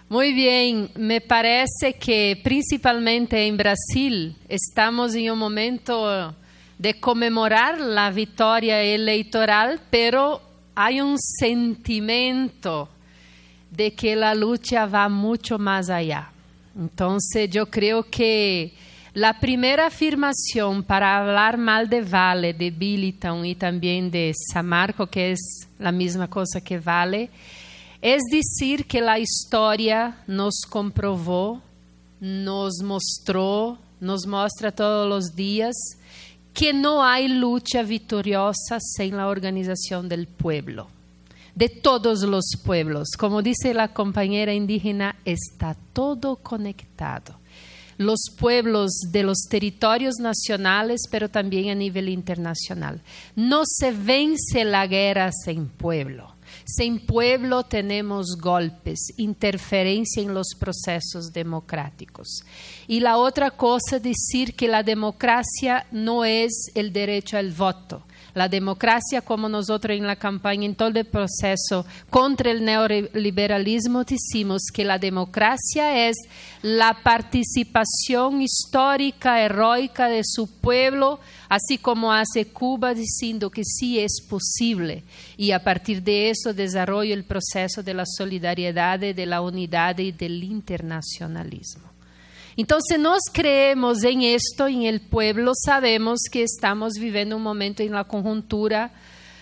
Muy bien, me parece que principalmente en Brasil estamos en un momento de conmemorar la victoria electoral, pero hay un sentimiento de que la lucha va mucho más allá. Entonces yo creo que la primera afirmación para hablar mal de Vale, de Billiton y también de Samarco, que es la misma cosa que Vale, es decir que la historia nos comprobó, nos mostró, nos muestra todos los días que no hay lucha victoriosa sin la organización del pueblo, de todos los pueblos. Como dice la compañera indígena, está todo conectado. Los pueblos de los territorios nacionales, pero también a nivel internacional. No se vence la guerra sin pueblo. Sin pueblo tenemos golpes, interferencia en los procesos democráticos. Y la otra cosa es decir que la democracia no es el derecho al voto. La democracia, como nosotros en la campaña, en todo el proceso contra el neoliberalismo, decimos que la democracia es la participación histórica, heroica de su pueblo, así como hace Cuba, diciendo que sí es posible. Y a partir de eso desarrolla el proceso de la solidaridad, de la unidad y del internacionalismo. Entonces nos creemos en esto, en el pueblo, sabemos que estamos viviendo un momento en la conjuntura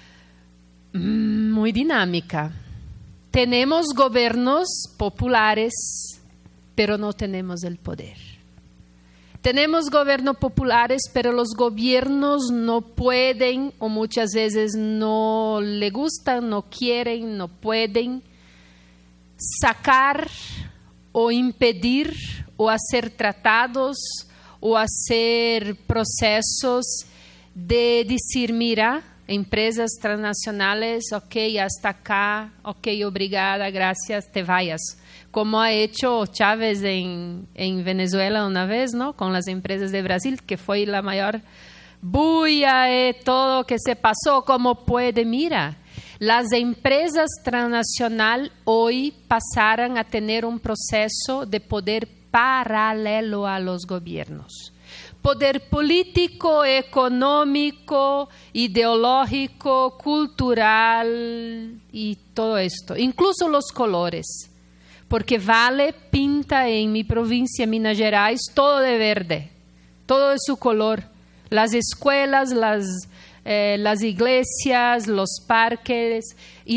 muy dinámica. Tenemos gobiernos populares, pero no tenemos el poder. Tenemos gobiernos populares, pero los gobiernos no pueden, o muchas veces no le gustan, no quieren, no pueden sacar o impedir o hacer tratados o hacer procesos de decir, mira, empresas transnacionales, ok, hasta acá, ok, obrigada, gracias, te vayas. Como ha hecho Chávez en Venezuela una vez, ¿no? Con las empresas de Brasil, que fue la mayor bulla, todo que se pasó, como puede, mira. Las empresas transnacionales hoy pasaron a tener un proceso de poder paralelo a los gobiernos. Poder político, económico, ideológico, cultural y todo esto. Incluso los colores. Porque Vale pinta en mi provincia, Minas Gerais, todo de verde. Todo de su color. Las escuelas, las iglesias, los parques.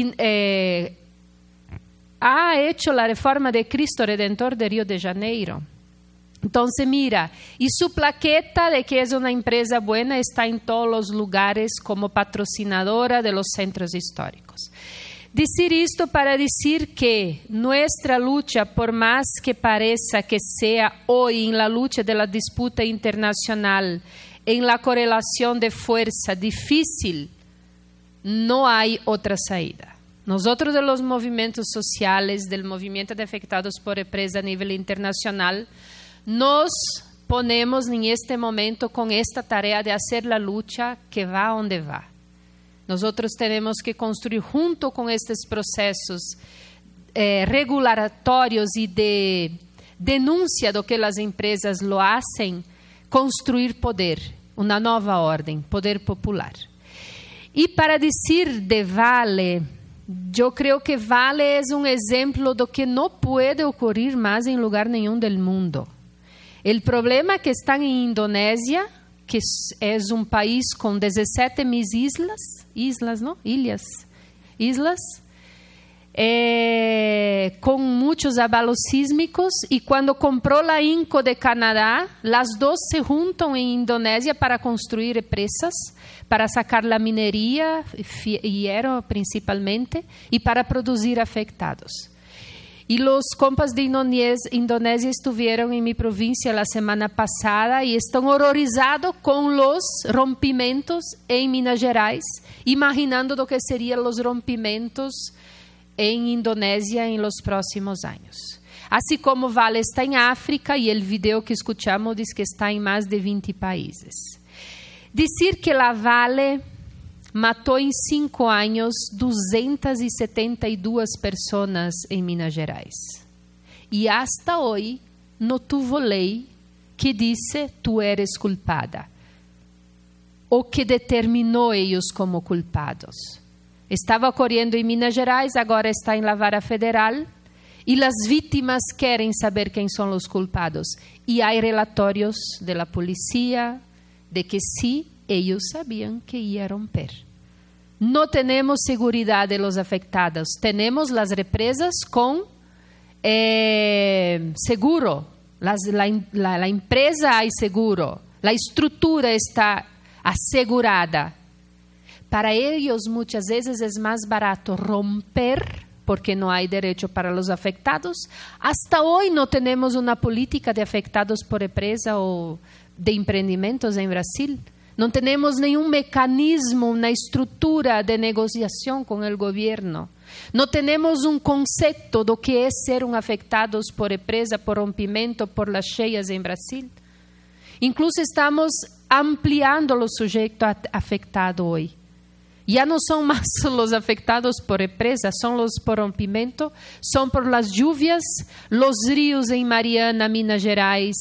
Ha hecho la reforma de Cristo Redentor de Río de Janeiro. Entonces, mira, y su plaqueta de que es una empresa buena está en todos los lugares como patrocinadora de los centros históricos. Decir esto para decir que nuestra lucha, por más que parezca que sea hoy en la lucha de la disputa internacional, en la correlación de fuerza difícil, no hay otra salida. Nosotros de los movimientos sociales, del movimiento de afectados por empresa a nivel internacional, nos ponemos en este momento con esta tarea de hacer la lucha que va a donde va. Nosotros tenemos que construir junto con estos procesos regulatorios y de denuncia de que las empresas lo hacen, construir poder, una nueva orden, poder popular. Y para decir de Vale, yo creo que Vale es un ejemplo de que no puede ocurrir más en lugar nenhum del mundo. El problema que están en Indonesia, que es un país con 17.000 islas, ¿no? Islas, con muchos abalos sísmicos, y cuando compró la INCO de Canadá, las dos se juntan en Indonesia para construir presas, para sacar la minería, hierro principalmente, y para producir afectados. Y los compas de Indonesia estuvieron en mi provincia la semana pasada y están horrorizados con los rompimientos en Minas Gerais, imaginando lo que serían los rompimientos en Indonesia en los próximos años. Así como Vale está en África y el video que escuchamos dice que está en más de 20 países. Decir que la Vale matou em 5 anos 272 pessoas em Minas Gerais. y hasta hoy no tuvo ley que dice tú eres culpada o que determinou ellos como culpados. Estava ocorrendo em Minas Gerais, agora está em la vara federal, e as vítimas querem saber quem são os culpados. E há relatórios da polícia de que sim, eles sabiam que ia romper. Não temos segurança de los afectados, temos as represas com seguro, a empresa há seguro, a estrutura está assegurada. Para eles, muitas vezes, é mais barato romper, porque não há direito para os afectados. Hasta hoje não temos uma política de afectados por empresa ou de empreendimentos em Brasil. Não temos nenhum mecanismo, uma estrutura de negociação com o governo. Não temos um conceito do que é ser afectados por empresa, por rompimento, por las cheias em Brasil. Incluso estamos ampliando o sujeito afetado hoje. Já não são mais os afetados por empresa, são os por rompimento, são por las lluvias, os rios em Mariana, Minas Gerais,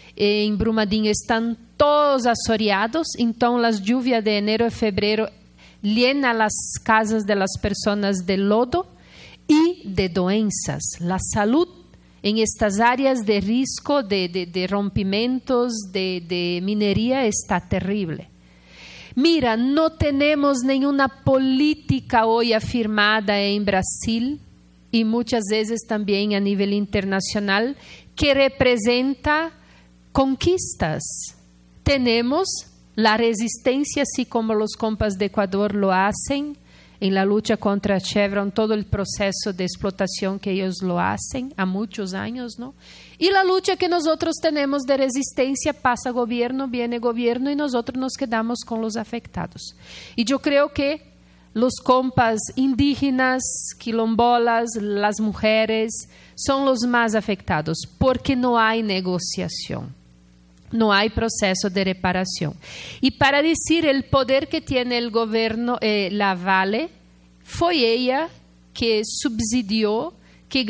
em Brumadinho estão todos assoreados, então as lluvias de enero e fevereiro llenan as casas de las pessoas de lodo e de doenças. A saúde em estas áreas de risco de rompimentos, de mineria está terrível. Mira, não temos nenhuma política hoje afirmada em Brasil e muitas vezes também a nível internacional que representa conquistas. Temos a resistência, assim como os compas de Equador lo hacen, em la luta contra Chevron, todo o processo de explotação que eles lo hacen há muitos anos, não? E a luta que nós temos de resistência, passa governo, viene governo e nós nos quedamos com os afectados. E eu creio que os compas indígenas, quilombolas, as mulheres, são os mais afetados, porque não há negociação. Não há processo de reparação. E para dizer o poder que tem o governo, la Vale, foi ela que subsidiou, que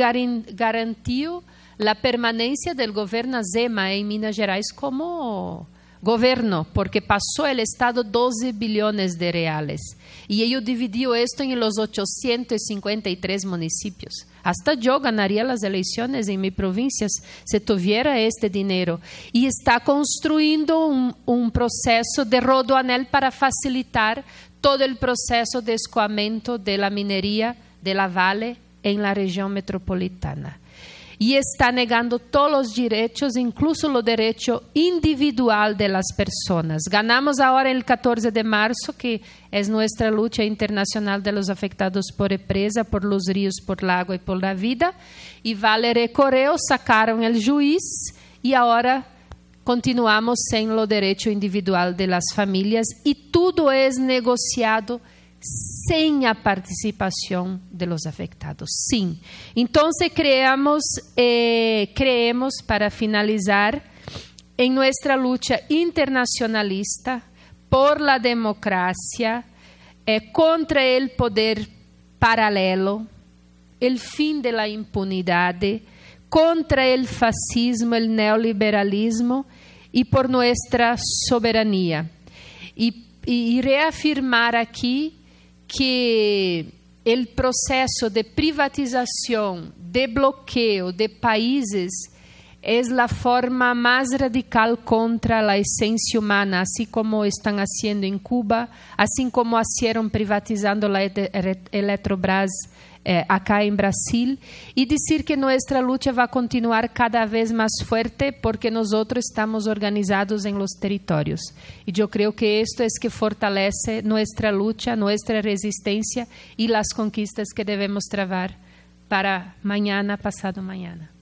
garantiu a permanência do governo Zema em Minas Gerais como governo, porque passou o Estado 12 bilhões de reais. E ele dividiu isto em los 853 municípios. Hasta eu ganaria as eleições em minhas províncias se tuviera este dinheiro. E está construindo um processo de rodoanel para facilitar todo o processo de escoamento da mineria de la Vale em la região metropolitana. E está negando todos os direitos, incluso o direito individual de las pessoas. Ganamos agora el 14 de março, que é nossa luta internacional de los afectados por empresa, por los ríos, por el agua e por la vida. E Vale recorreu, sacaram o juiz e agora continuamos sem o direito individual de las famílias e tudo é negociado sem a participação de los afectados. Sim. Então, creemos, para finalizar, em nossa luta internacionalista por la democracia, contra o poder paralelo, o fim de la impunidade, contra o fascismo, o neoliberalismo e por nossa soberania. E reafirmar aqui que o processo de privatização, de bloqueio de países é a forma mais radical contra a essência humana, assim como estão fazendo em Cuba, assim como fizeram privatizando a Eletrobras acá em Brasil, e dizer que nossa luta vai continuar cada vez mais forte porque nós estamos organizados em los territórios. E eu creio que isto é que fortalece nossa luta, nossa resistência e as conquistas que devemos travar para mañana, pasado mañana.